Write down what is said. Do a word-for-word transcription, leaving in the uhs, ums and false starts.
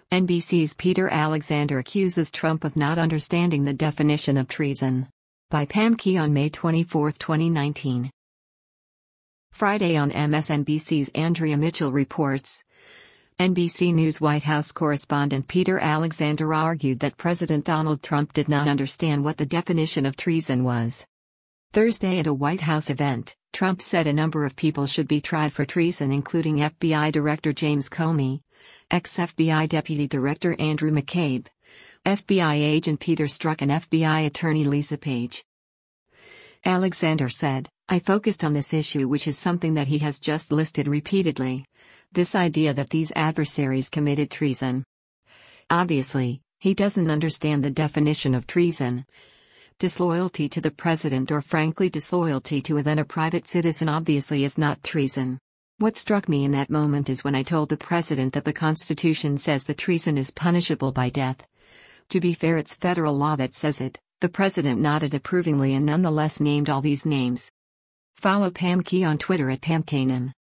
N B C's Peter Alexander accuses Trump of not understanding the definition of treason. By Pam Key on May twenty-fourth, twenty nineteen. Friday on M S N B C's Andrea Mitchell reports. N B C News White House correspondent Peter Alexander argued that President Donald Trump did not understand what the definition of treason was. Thursday at a White House event, Trump said a number of people should be tried for treason, including F B I Director James Comey, ex-F B I Deputy Director Andrew McCabe, F B I agent Peter Strzok and F B I attorney Lisa Page. Alexander said, "I focused on this issue, which is something that he has just listed repeatedly. This idea that these adversaries committed treason. Obviously, he doesn't understand the definition of treason. Disloyalty to the president, or frankly disloyalty to a then a private citizen, obviously is not treason. What struck me in that moment is when I told the president that the Constitution says that treason is punishable by death. To be fair, it's federal law that says it." The president nodded approvingly and nonetheless named all these names. Follow Pam Key on Twitter at Pam Kanan.